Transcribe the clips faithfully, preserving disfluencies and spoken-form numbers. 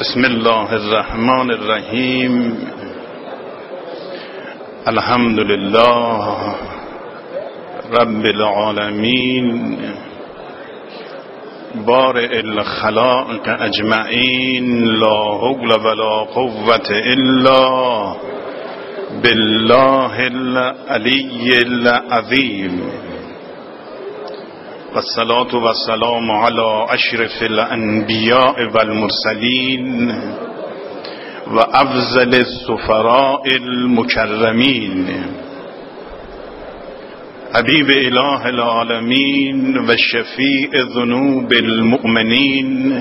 بسم الله الرحمن الرحیم. الحمد لله رب العالمین بارئ الخلائق اجمعین، لا حول ولا قوة الا بالله العلی العظیم. والصلاة والسلام على اشرف الانبیاء والمرسلین و افضل السفراء المکرمین، حبیب اله العالمین و شفیع ذنوب المؤمنین،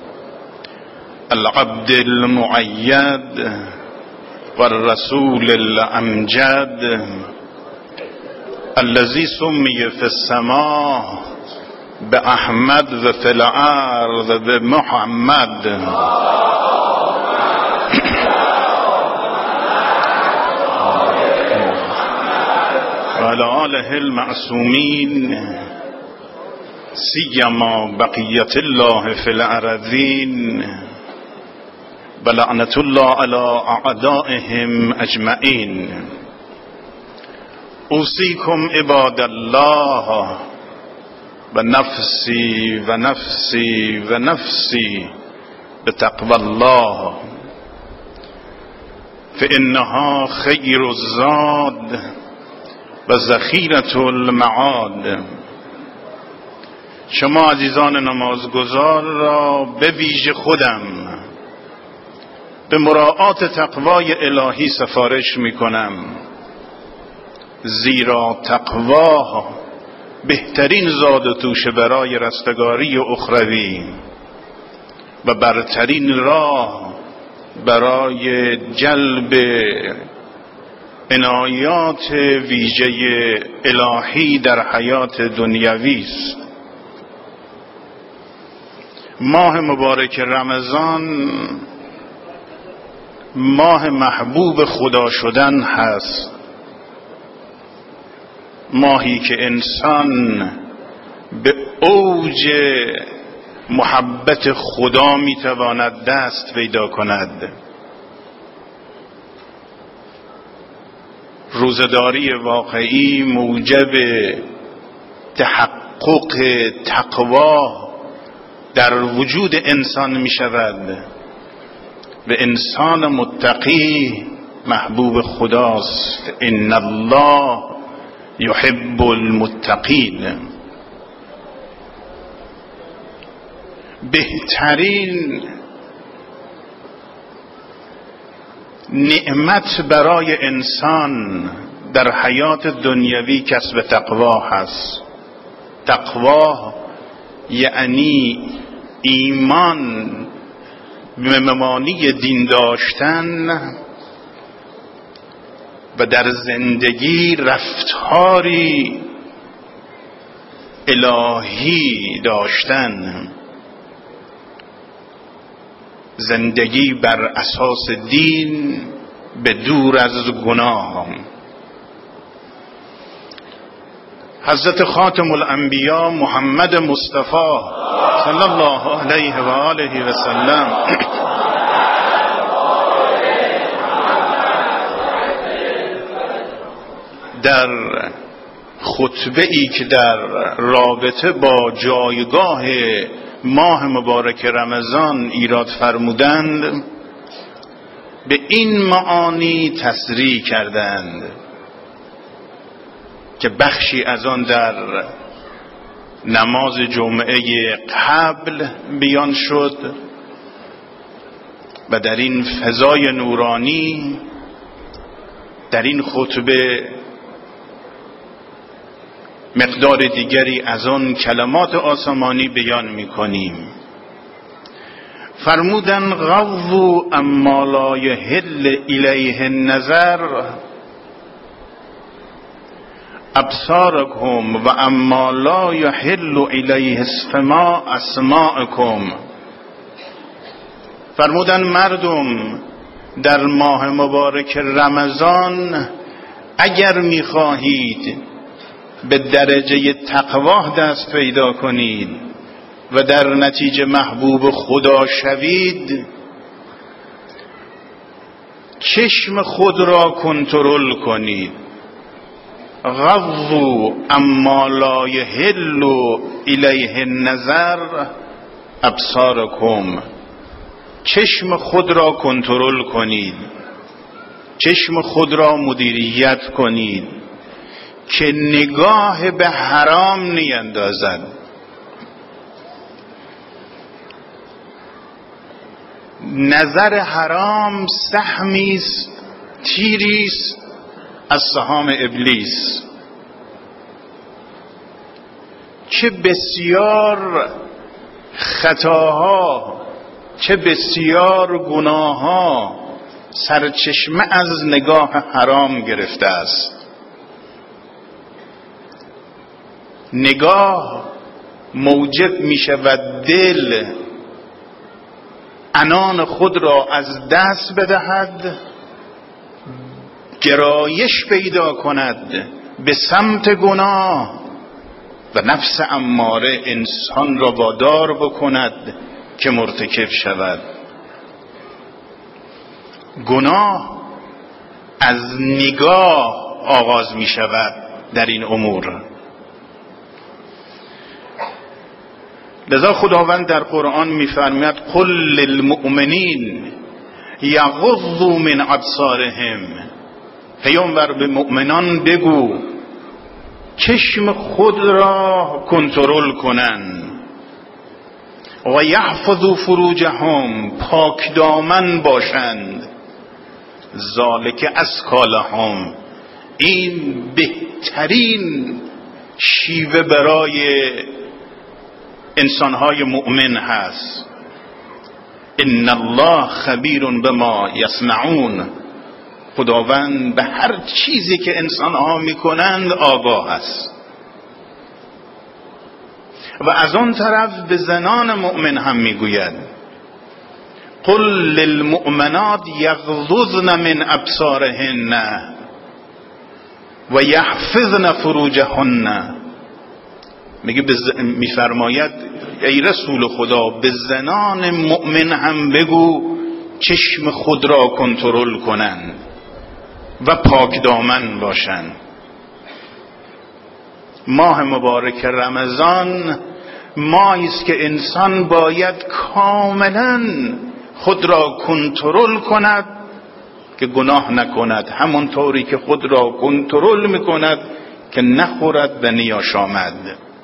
العبد المؤید والرسول الامجد، الذي سمي في السماء بأحمد و في الأرض بمحمد، وعلى آله المعصومين سيما بقية الله في الأرضين، ولعنة الله على أعدائهم أجمعين. اوصیکم عباد الله و نفسی و نفسی و نفسی بتقوى الله، فإنها خیر الزاد و ذخیرة المعاد. شما عزیزان نمازگزار را به ویژه خودم به مراعات تقوای الهی سفارش می کنم، زیرا تقوا بهترین زاد و توشه برای رستگاری اخروی و برترین راه برای جلب عنایات ویژه الهی در حیات دنیوی است. ماه مبارک رمضان ماه محبوب خدا شدن هست، ماهی که انسان به اوج محبت خدا میتواند دست پیدا کند. روزداری واقعی موجب تحقق تقوا در وجود انسان می شود و انسان متقی محبوب خداست. ان الله یحب المتقین. بهترین نعمت برای انسان در حیات دنیوی کسب تقوا هست. تقوا یعنی ایمان به مبانی دین داشتن و در زندگی رفتاری الهی داشتن، زندگی بر اساس دین به دور از گناه. حضرت خاتم الانبیا محمد مصطفی صلی الله علیه و آله و سلم در خطبه ای که در رابطه با جایگاه ماه مبارک رمضان ایراد فرمودند به این معانی تصریح کردند که بخشی از آن در نماز جمعه قبل بیان شد و در این فضای نورانی در این خطبه مقدار دیگری از آن کلمات آسمانی بیان می‌کنیم. فرمودن غضوا اما لا یحل الیه النظر ابصارکم و اما لا یحل الیه استماع اسماعکم. فرمودن مردم در ماه مبارک رمضان اگر می‌خواهید به درجه تقوا دست پیدا کنید و در نتیجه محبوب خدا شوید، چشم خود را کنترل کنید. غضوا اما لا یحل الیه النظر ابصارکم. چشم خود را کنترل کنید، چشم خود را مدیریت کنید که نگاه به حرام نیندازد. نظر حرام سهمی است، تیری است از سهام ابلیس. چه بسیار خطاها، چه بسیار گناهها سرچشمه از نگاه حرام گرفته است. نگاه موجب می شود دل عنان خود را از دست بدهد، گرایش پیدا کند به سمت گناه و نفس اماره انسان را وادار بکند که مرتکب شود. گناه از نگاه آغاز می شود در این امور. لذا خداوند در قرآن می‌فرماید قل للمؤمنین یغضوا من ابصارهم. پیامبر به مؤمنان بگو چشم خود را کنترل کنند. و یحفظوا فروجهم، پاک دامن باشند. ذالک ازکی لهم، این بهترین شیوه برای انسانهای مؤمن هست. ان الله خبیر بما یصنعون، خداوند به هر چیزی که انسانها میکنند آگاه است. و از آن طرف به زنان مؤمن هم میگوید قل للمؤمنات یغضضن من ابصارهن و یحفظن فروجهن. میگه میفرماید ای رسول خدا به زنان مؤمن هم بگو چشم خود را کنترل کنند و پاک دامن باشند. ماه مبارک رمضان ماهی است که انسان باید کاملا خود را کنترل کند که گناه نکند، همونطوری که خود را کنترل میکند که نخورد و نیاشامد.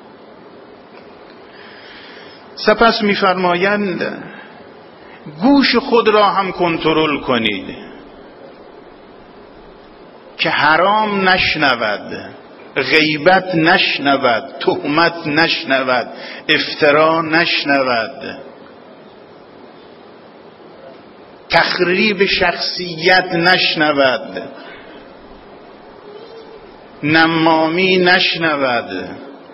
سپس میفرمایند گوش خود را هم کنترل کنید که حرام نشنود، غیبت نشنود، تهمت نشنود، افترا نشنود، تخریب شخصیت نشنود، نمامی نشنود.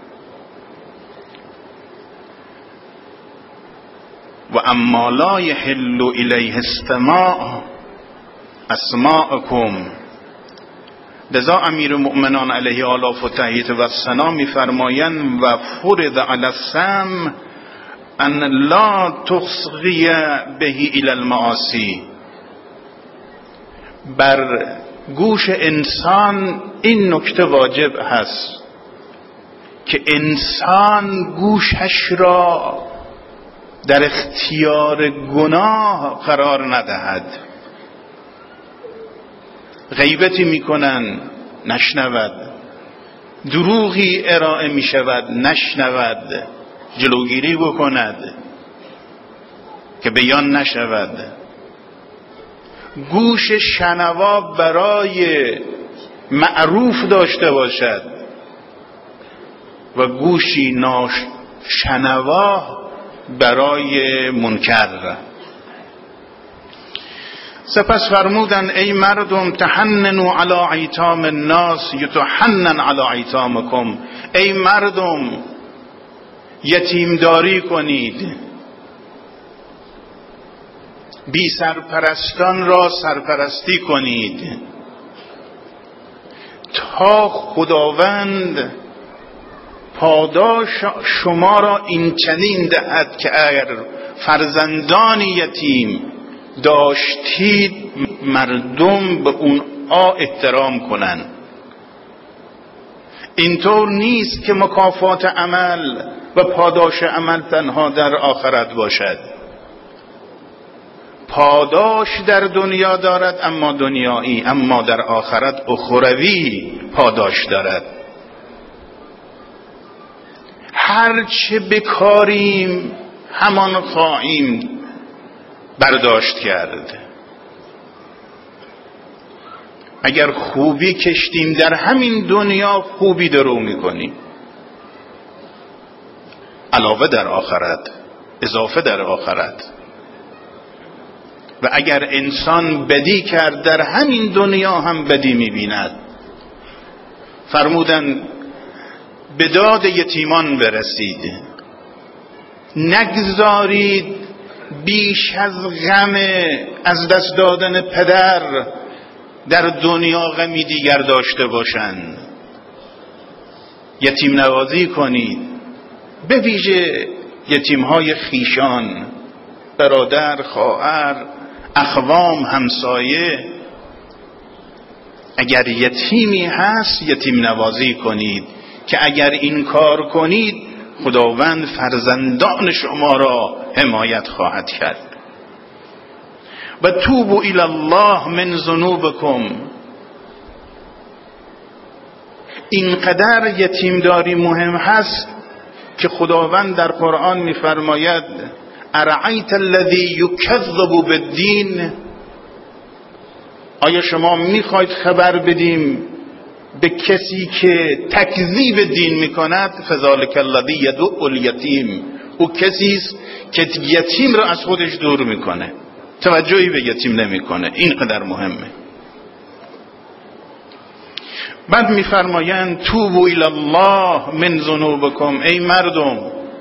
و اما لا یحل الیه استماع اسماعکم. لذا امیر المؤمنان علیه آلاف و تحییت و ثنا میفرمایند و فرض علی السمع ان لا تصغی به الی المعاصی. بر گوش انسان این نکته واجب هست که انسان گوشش را در اختیار گناه قرار ندهد. غیبتی میکنن نشنود، دروغی ارائه میشود نشنود، جلوگیری بکند که بیان نشود. گوش شنوا برای معروف داشته باشد و گوشی ناشنوا برای منکر. سپس فرمودن ای مردم تحننوا علی ایتام الناس یتحنن علی ایتامکم. ای مردم یتیمداری کنید، بی سرپرستان را سرپرستی کنید تا خداوند پاداش شما را این چنین دهد که اگر فرزندانی یتیم داشتید مردم به اون آ احترام کنن. اینطور نیست که مکافات عمل و پاداش عمل تنها در آخرت باشد. پاداش در دنیا دارد اما دنیایی، اما در آخرت اخروی پاداش دارد. هر چه بکاریم همان خواهیم برداشت کرد. اگر خوبی کشتیم در همین دنیا خوبی درو میکنیم، علاوه در آخرت، اضافه در آخرت. و اگر انسان بدی کرد در همین دنیا هم بدی میبیند. فرمودن به داد یتیمان برسید، نگذارید بیش از غم از دست دادن پدر در دنیا غمی دیگر داشته باشند. یتیم نوازی کنید، به ویژه یتیم‌های خیشان، برادر، خواهر، اخوام، همسایه. اگر یتیمی هست یتیم نوازی کنید که اگر این کار کنید خداوند فرزندان شما را حمایت خواهد کرد. و توبوا الی الله من ذنوبکم. اینقدر یتیمداری مهم هست که خداوند در قرآن می‌فرماید ارأیت الذی یکذب بالدین. آیا شما میخواید خبر بدیم به کسی که تکذیب دین میکند؟ فذلک الذی یدع الیتیم. او کسی است که یتیم را از خودش دور میکنه، توجهی به یتیم نمیکنه. اینقدر مهمه. بعد میفرمایند توبوا الی الله من ذنوبکم. ای مردم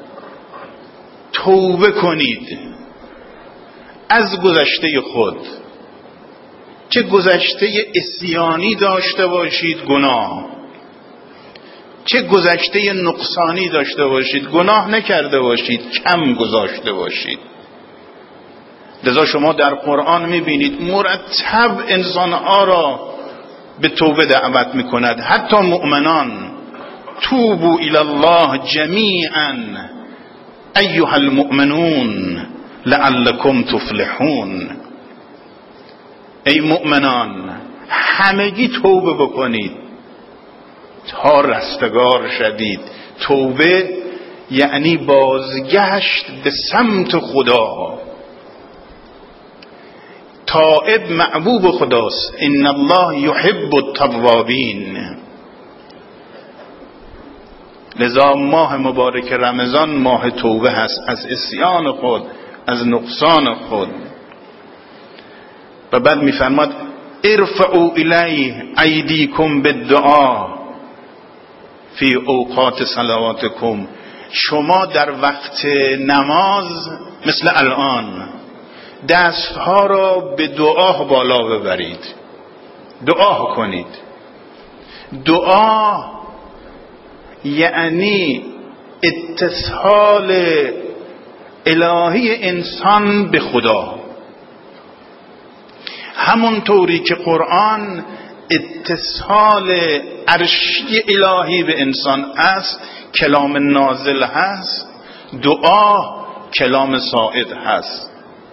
توبه کنید از گذشته خود. چه گذشته عصیانی داشته باشید، گناه، چه گذشته نقصانی داشته باشید، گناه نکرده باشید، کم گذاشته باشید. لذا شما در قرآن میبینید مرتب انسانها را به توبه دعوت میکند، حتی مؤمنان. توبوا الی الله جمیعا ایها المؤمنون لعلکم تفلحون. ای مؤمنان همگی توبه بکنید تا رستگار شوید. توبه یعنی بازگشت به سمت خدا. تائب محبوب خداست. ان الله یحب التوابین. لذا ماه مبارک رمضان ماه توبه هست از عصیان خود، از نقصان خود. و بعد میفرماد ارفعوا الیه ایدیکم بالدعا فی اوقات صلواتکم. شما در وقت نماز مثل الان دستها را به دعا بالا ببرید، دعا کنید. دعا یعنی اتصال الهی انسان به خدا، همون طوری که قرآن اتصال عرشی الهی به انسان است، کلام نازل هست، دعا کلام صاعد هست.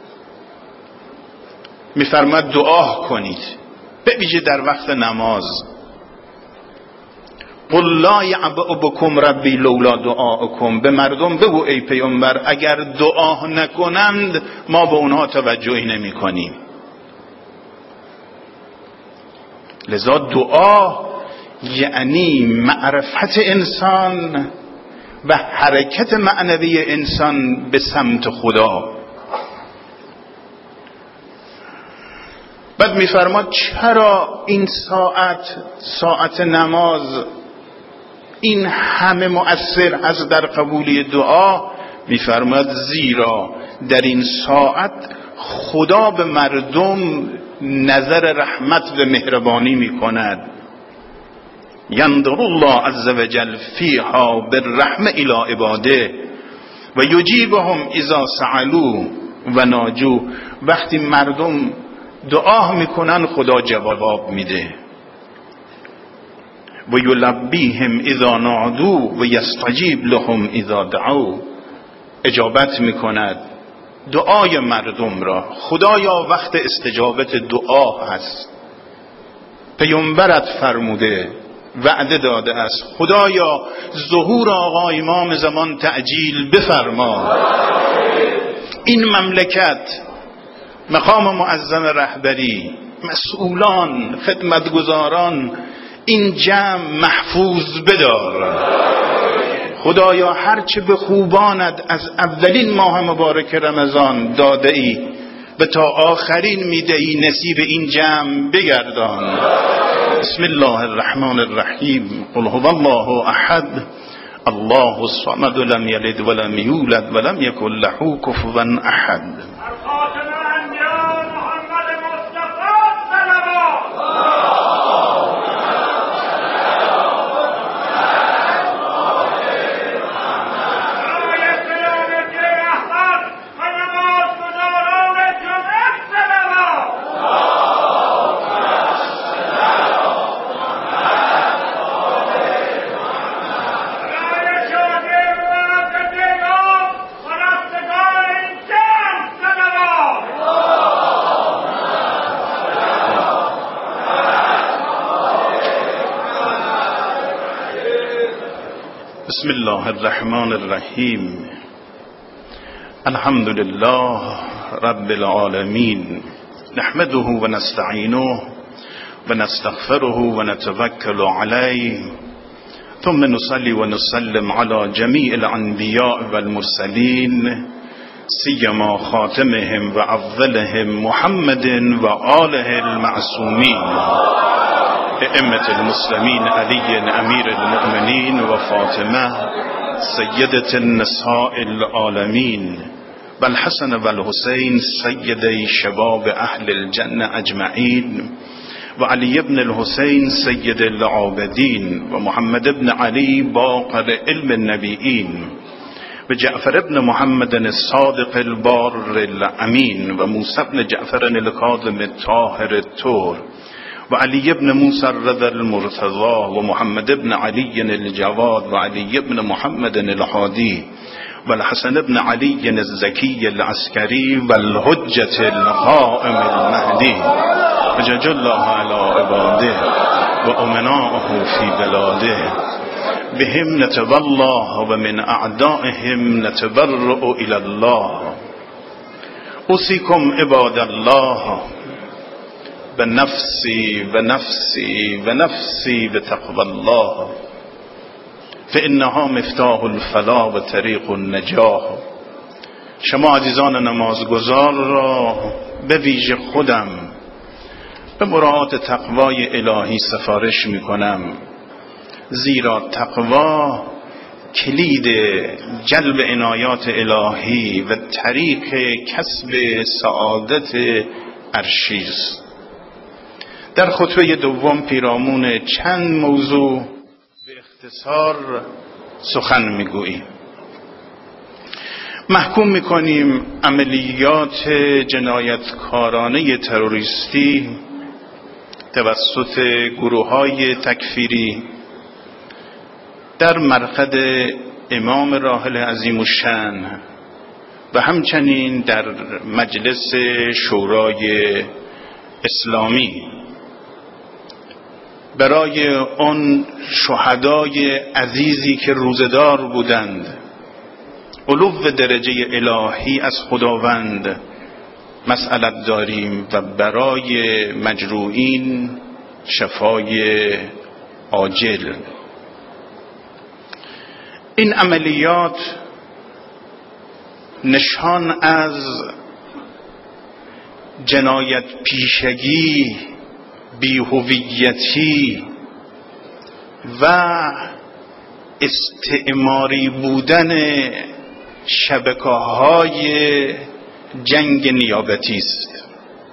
میفرماد دعا کنید، به ویژه در وقت نماز. قل لا یعبأ بکم ربی لولا دعاءکم. به مردم بگو ای پیامبر اگر دعا نکنند ما به اونها توجهی نمی کنیم. لذا دعا یعنی معرفت انسان و حرکت معنوی انسان به سمت خدا. بعد میفرماد چرا این ساعت ساعت نماز این همه مؤثر هست در قبولی دعا؟ میفرماد زیرا در این ساعت خدا به مردم نظر رحمت و مهربانی میکند. ینظر الله عز وجل فیها بالرحمه الی عباده و یجیبهم اذا سألوا و ناجوا. وقتی مردم دعا میکنن خدا جواب میده. و یلبیهم اذا نادوا و یستجیب لهم اذا دعوا، اجابت میکند دعای مردم را. خدایا وقت استجابت دعا هست، پیامبرت فرموده، وعده داده است. خدایا ظهور آقا امام زمان تعجیل بفرما. این مملکت، مقام معظم رهبری، مسئولان، خدمتگزاران، این جمع محفوظ بدار. خدایا هرچه به خوبانت از اولین ماه مبارک رمضان داده ای و تا آخرین میده ای، نصیب این جمع بگردان. بسم الله الرحمن الرحیم. قل هو الله احد الله الصمد لم یلد ولم یولد ولم یکن له کفوا احد. بسم الله الرحمن الرحیم. الحمد لله رب العالمین، نحمده و نستعینه و نستغفره و نتوکل علیه، ثم نصلی و نسلم علی جمیع الانبیاء والمرسلین، سیما خاتمهم و افضلهم محمد و آله المعصومین، ائمة المسلمین علی امیر المؤمنین و فاطمه سیدة النساء العالمین و الحسن و الحسین سیدی شباب اهل الجنه اجمعین و علی ابن الحسین سید العابدین و محمد ابن علی باقر علم النبیین و جعفر ابن محمد الصادق البار الامین و موسی ابن جعفر الکاظم الطاهر الطور و علی ابن موسی الرضا المرتضی و محمد ابن علی الجواد و علی ابن محمد الحادی و الحسن ابن علی الزکی العسکری و الحجة القائم المهدی و جج الله علی عباده و امناءه فی بلاده، بهم نتولاه و من اعدائهم نتبرأ الی الله. اوصیکم عباد الله و نفسی و نفسی و نفسی به تقوی الله، فانها مفتاح الفلاح و طریق النجاح. شما عزیزان نمازگزار را به ویژه خودم به مراعات تقوای الهی سفارش می کنم، زیرا تقوا کلید جلب عنایات الهی و طریق کسب سعادت عرشی است. در خطبه دوم پیرامون چند موضوع به اختصار سخن میگوییم. محکوم میکنیم عملیات جنایتکارانه تروریستی توسط گروه‌های تکفیری در مرقد امام راحل عظیم الشأن و همچنین در مجلس شورای اسلامی برای آن شهدای عزیزی که روزدار بودند، علو درجه الهی از خداوند مسئلت داریم و برای مجروحین شفای عاجل. این عملیات نشان از جنایت پیشگی، بی‌هویتی و استعماری بودن شبکه‌های جنگ نیابتی است.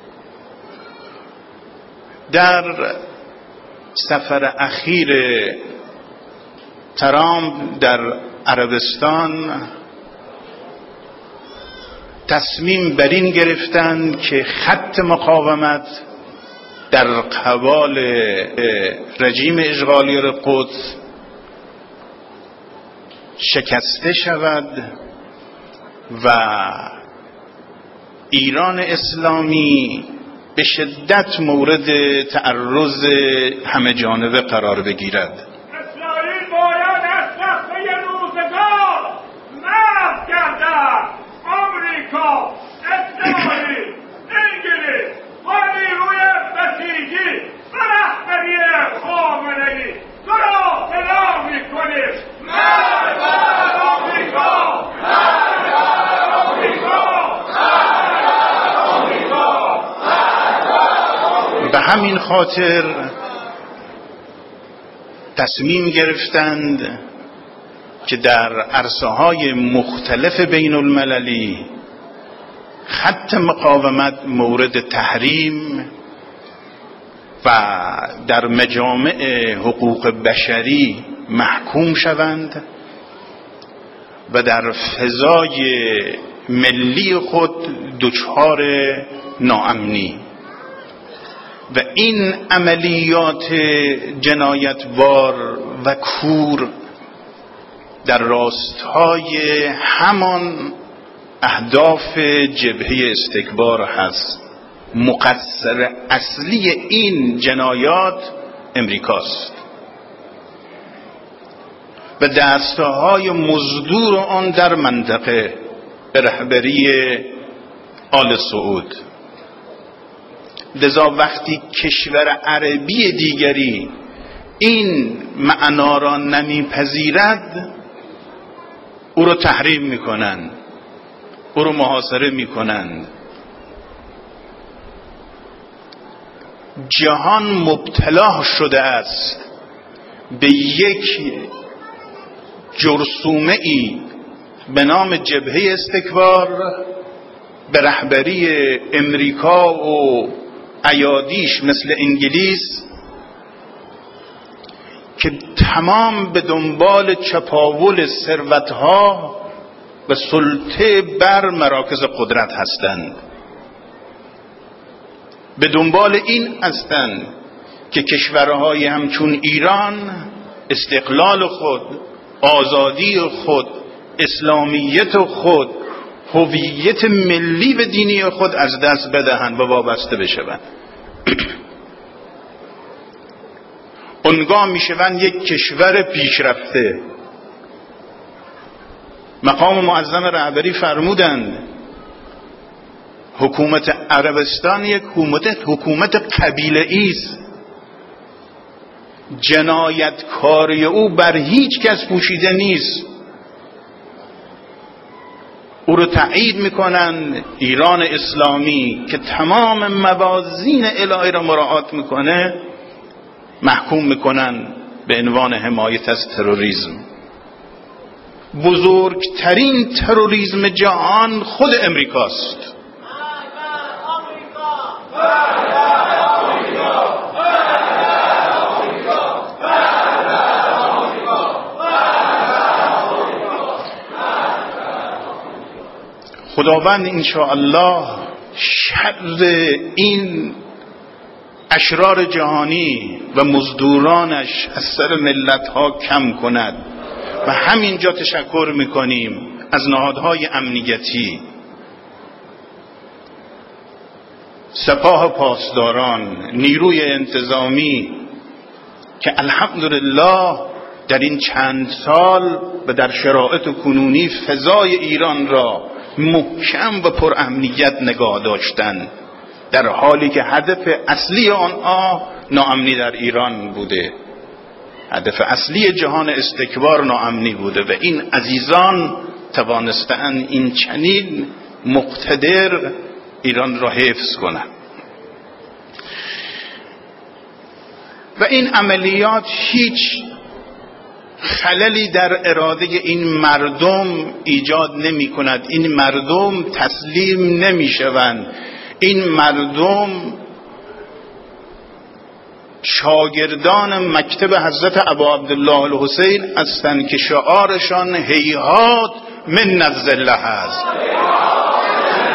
در سفر اخیر ترامپ در عربستان تصمیم بر این گرفتند که خط مقاومت در قبال رژیم اشغالی قدس شکسته شود و ایران اسلامی به شدت مورد تعرض همه جانبه قرار بگیرد. اسرائیل باید از صفحه روزگار محو گردد. آمریکا، اسرائیل، انگلیس و نیروی بسیجی و رهبری خامنه‌ای تو را اعلام می‌کنیم مرگ بر آمریکا، مرگ بر آمریکا، مرگ بر آمریکا. به همین خاطر تصمیم گرفتند که در عرصه‌های مختلف بین المللی خط مقاومت مورد تحریم و در مجامع حقوق بشری محکوم شوند و در فضای ملی خود دچار ناامنی و این عملیات جنایتبار و کور در راستای همان اهداف جبهه استکبار هست. مقصر اصلی این جنایات امریکاست و دسته‌های مزدور آن در منطقه به رهبری آل سعود. لذا وقتی کشور عربی دیگری این معنا را نمیپذیرد او را تحریم میکنند، او را محاصره میکنند. جهان مبتلا شده است به یک جرثومه ای به نام جبهه استکبار به رهبری امریکا و ایادیش مثل انگلیس که تمام به دنبال چپاول ثروت‌ها و سلطه بر مراکز قدرت هستند. به دنبال این هستند که کشورهای همچون ایران استقلال خود، آزادی خود، اسلامیت خود، هویت ملی و دینی خود از دست بدهند و وابسته بشوند. اونگاه میشوند یک کشور پیشرفته. مقام معظم رهبری فرمودند حکومت عربستان یک حکومت حکومت قبیله‌ای است. جنایتکاری او بر هیچ کس پوشیده نیست. او رو تایید میکنن. ایران اسلامی که تمام موازین الهی را مراعات میکنه محکوم میکنن به عنوان حمایت از تروریسم. بزرگترین تروریسم جهان خود امریکاست. خداوند انشاءالله شر این اشرار جهانی و مزدورانش از سر ملت ها کم کند و همینجا تشکر میکنیم از نهادهای امنیتی، سپاه پاسداران، نیروی انتظامی که الحمدلله در این چند سال و در شرایط کنونی فضای ایران را محکم و پر امنیت نگاه داشتند، در حالی که هدف اصلی آنها ناامنی در ایران بوده. هدف اصلی جهان استکبار ناامنی بوده و این عزیزان توانستند این چنین مقتدر ایران را حفظ کنند. و این عملیات هیچ خللی در اراده این مردم ایجاد نمی کند. این مردم تسلیم نمی شوند. این مردم شاگردان مکتب حضرت ابا عبدالله الحسین هستند که شعارشان هیهات من الذله است.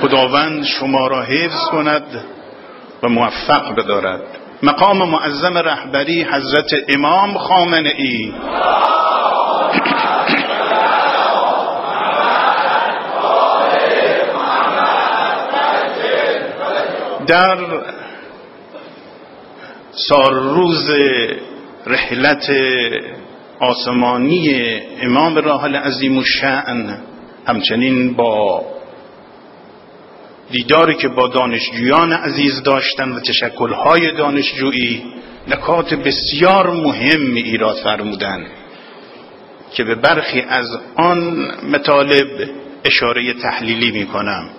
خداوند شما را حفظ کند و موفق بدارد. مقام معظم رهبری حضرت امام خامنه ای در سالروز رحلت آسمانی امام راحل عظیم الشأن، همچنین با دیداری که با دانشجویان عزیز داشتن و تشکل‌های دانشجویی، نکات بسیار مهم ایراد فرمودند که به برخی از آن مطالب اشاره تحلیلی می‌کنم.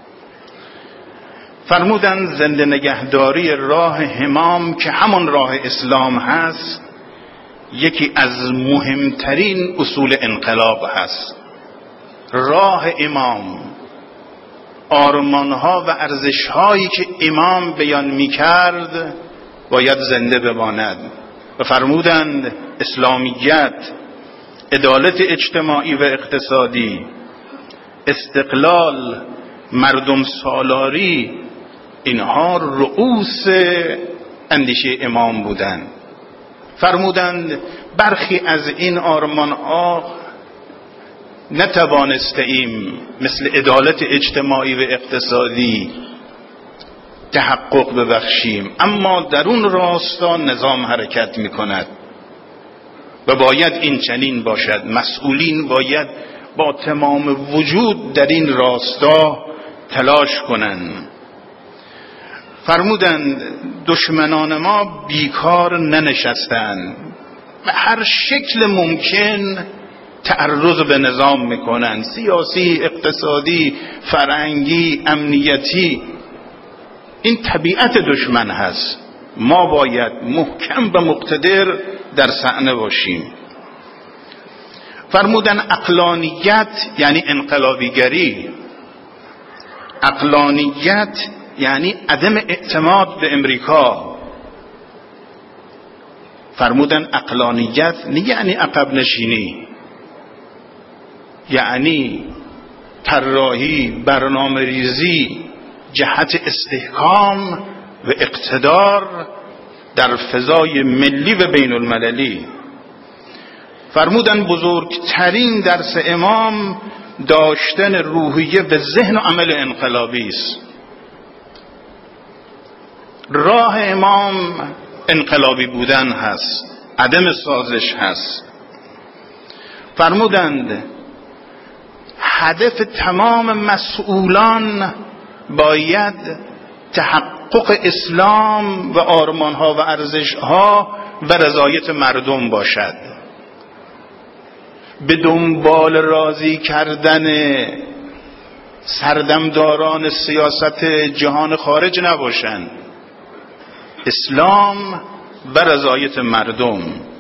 فرمودند زنده نگهداری راه امام که همان راه اسلام هست، یکی از مهمترین اصول انقلاب هست. راه امام، آرمانها و ارزشهایی که امام بیان میکرد باید زنده بماند. و فرمودند اسلامیت، عدالت اجتماعی و اقتصادی، استقلال، مردم سالاری، اینها رؤوس اندیشه امام بودند. فرمودند برخی از این آرمانها نتوانستیم مثل عدالت اجتماعی و اقتصادی تحقق ببخشیم، اما در اون راستا نظام حرکت می کند و باید این چنین باشد. مسئولین باید با تمام وجود در این راستا تلاش کنند. فرمودند دشمنان ما بیکار ننشستند، به هر شکل ممکن تعرض به نظام میکنند، سیاسی، اقتصادی، فرهنگی، امنیتی. این طبیعت دشمن هست. ما باید محکم و مقتدر در صحنه باشیم. فرمودن عقلانیت یعنی انقلابیگری، عقلانیت یعنی عدم اعتماد به امریکا. فرمودن عقلانیت نه یعنی عقب نشینی، یعنی طراحی، برنامه ریزی جهت استحکام و اقتدار در فضای ملی و بین المللی. فرمودن بزرگترین درس امام داشتن روحیه به ذهن و عمل انقلابی است. راه امام انقلابی بودن هست، عدم سازش هست. فرمودند هدف تمام مسئولان باید تحقق اسلام و آرمانها و ارزشها و رضایت مردم باشد. به دنبال راضی کردن سردمداران سیاست جهان خارج نباشند. اسلام و رضایت مردم.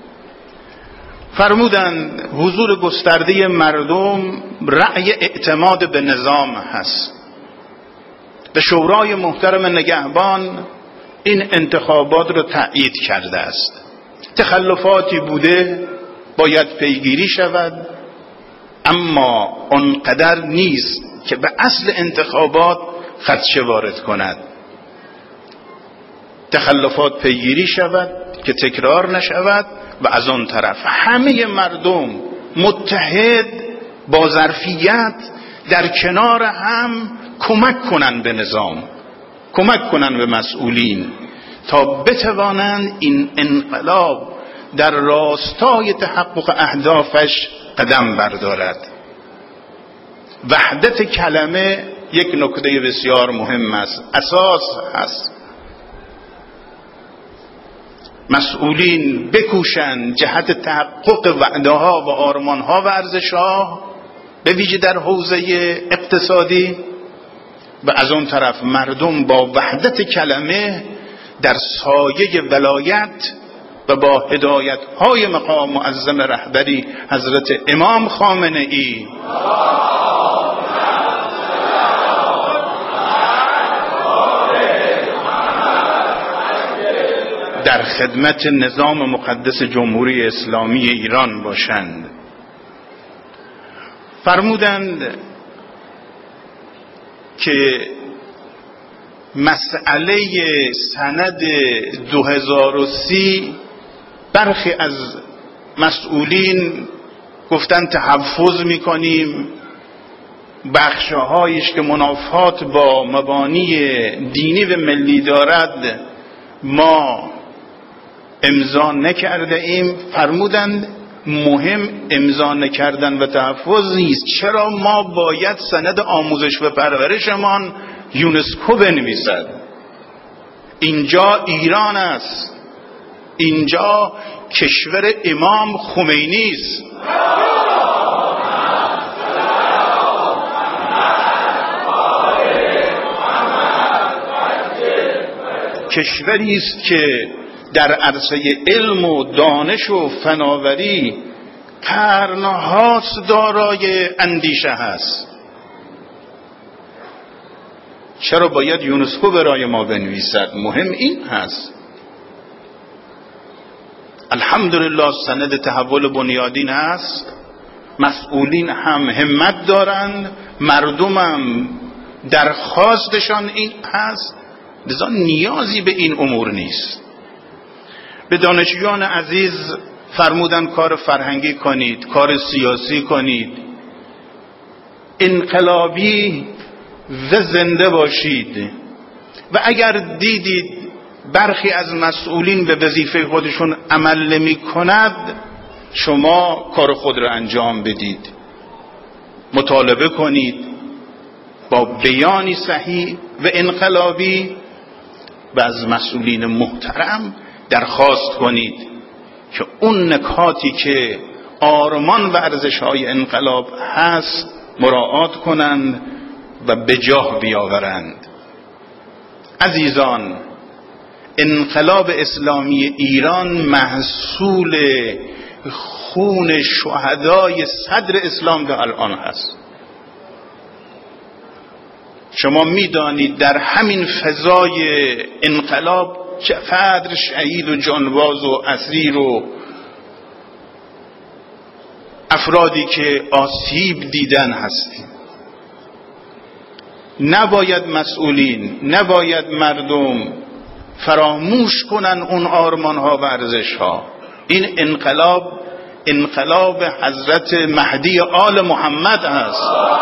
فرمودند حضور گسترده مردم رأی اعتماد به نظام هست. و شورای محترم نگهبان این انتخابات رو تایید کرده است. تخلفاتی بوده باید پیگیری شود، اما آنقدر نیست که به اصل انتخابات خدشه وارد کند. تخلفات پیگیری شود که تکرار نشود و از آن طرف همه مردم متحد با ظرفیت در کنار هم کمک کنند به نظام، کمک کنند به مسئولین تا بتوانند این انقلاب در راستای تحقق اهدافش قدم بردارد. وحدت کلمه یک نکته بسیار مهم است، اساس است. مسئولین بکوشند جهت تحقق وعده ها و آرمان ها و ارزش ها، به ویژه در حوزه اقتصادی، و از اون طرف مردم با وحدت کلمه در سایه ولایت و با هدایت های مقام معظم رهبری حضرت امام خامنه ای در خدمت نظام مقدس جمهوری اسلامی ایران باشند. فرمودند که مسئله سند دو هزار و سی برخی از مسئولین گفتن تحفظ میکنیم، بخشهایش که منافات با مبانی دینی و ملی دارد ما امضا نکرده ایم. فرمودند مهم امضا نکردن و تحفظ نیست، چرا ما باید سند آموزش و پرورشمان یونسکو بنویسد؟ اینجا ایران است، اینجا کشور امام خمینی است. کشوری است که در عرصه علم و دانش و فناوری قرنهاست دارای اندیشه هست. چرا باید یونسکو برای ما بنویسد؟ مهم این هست. الحمدلله سند تحول بنیادین هست، مسئولین هم همت دارند، مردم هم درخواستشان این هست، لذا نیازی به این امور نیست. به دانشجویان عزیز فرمودن کار فرهنگی کنید، کار سیاسی کنید، انقلابی و زنده باشید. و اگر دیدید برخی از مسئولین به وظیفه خودشون عمل نمی کند، شما کار خود را انجام بدید، مطالبه کنید با بیانی صحیح و انقلابی و از مسئولین محترم درخواست کنید که اون نکاتی که آرمان و ارزش‌های انقلاب هست مراعات کنند و به جاه بیاورند. عزیزان، انقلاب اسلامی ایران محصول خون شهدای صدر اسلام در الان هست. شما میدانید در همین فضای انقلاب چقدر شهید و جانباز و اسیر و افرادی که آسیب دیدن هستیم. نباید مسئولین، نباید مردم فراموش کنن اون آرمان ها و ارزش ها. این انقلاب انقلاب حضرت مهدی آل محمد هست.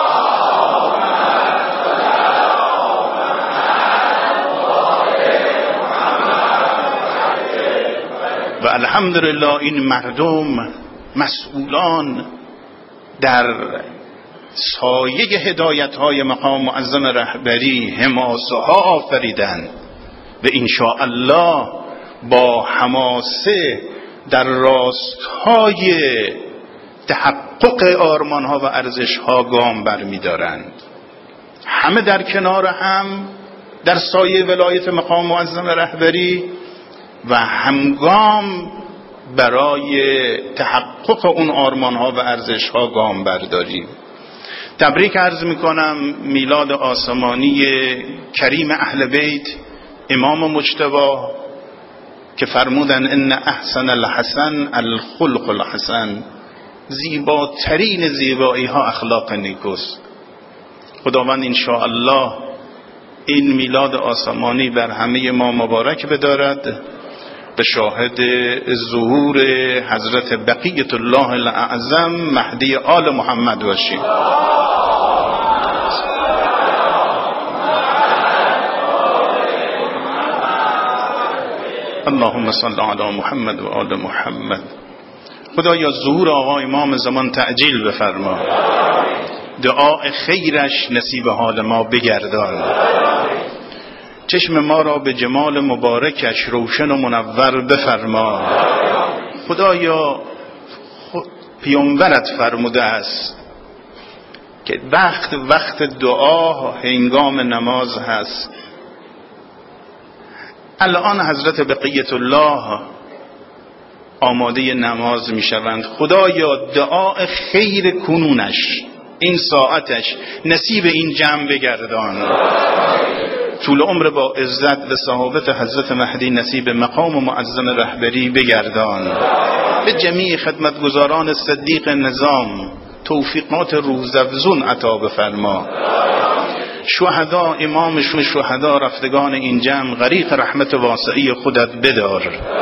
و الحمدلله این مردم مسئولان در سایه هدایت های مقام معظم رهبری حماسه ها آفریدند و انشاءالله با حماسه در راستهای تحقق آرمان ها و ارزش ها گام برمی دارند. همه در کنار هم در سایه ولایت مقام معظم رهبری و همگام برای تحقق اون آرمان ها و ارزش ها گام برداریم. تبریک عرض میکنم میلاد آسمانی کریم اهل بیت امام مجتبی که فرمودن ان احسن الحسن الخلق الحسن، زیباترین زیبایی ها اخلاق نیکوست. خداوند انشاءالله این میلاد آسمانی بر همه ما مبارک بدارد، به شاهد ظهور حضرت بقیت الله الاعظم مهدی آل محمد باشیم. اللهم صل علی محمد و آل محمد. خدایا ظهور آقا امام زمان تعجیل بفرما، دعای خیرش نصیب حال ما بگردان، چشم ما را به جمال مبارکش روشن و منور بفرما. خدایا پیامبرت فرموده است که وقت وقت دعا هنگام نماز هست. الان حضرت بقیت الله آماده نماز می شوند. خدایا دعای خیر کنونش این ساعتش نصیب این جمع بگردان، طول عمر با عزت و صحابت حضرت مهدی نصیب مقام معظم رهبری بگردان. به جمیع خدمتگزاران صدیق نظام توفیقات روزافزون عطا بفرما. شهدا، امامشون شهدا، رفتگان این جمع غریق رحمت واسعی خودت بدار.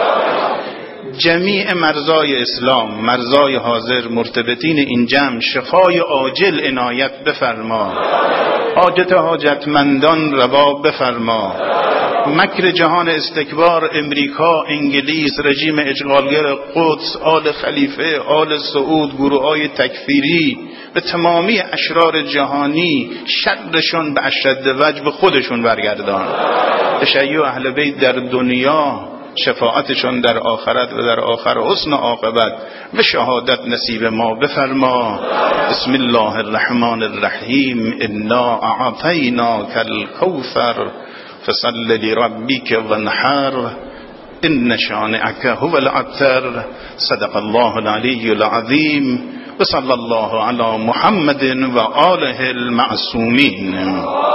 جمیع مرزای اسلام، مرزای حاضر، مرتبطین این جمع شفای عاجل عنایت بفرما. حاجت حاجتمندان روا بفرما. مکر جهان استکبار، امریکا، انگلیس، رژیم اشغالگر قدس، آل خلیفه، آل سعود، گروه‌های تکفیری و تمامی اشرار جهانی شرشون به اشد وجه به خودشون برگردان. تشیع اهل بیت در دنیا، شفاعتشون در آخرت و در آخر حسن عاقبت و شهادت نصیب ما بفرما. بسم الله الرحمن الرحیم. انا اعطیناک الکوثر فصل لربک وانحر ان شانئک هو الابتر. صدق الله العلی العظیم و صلی الله علی محمد و آله المعصومین.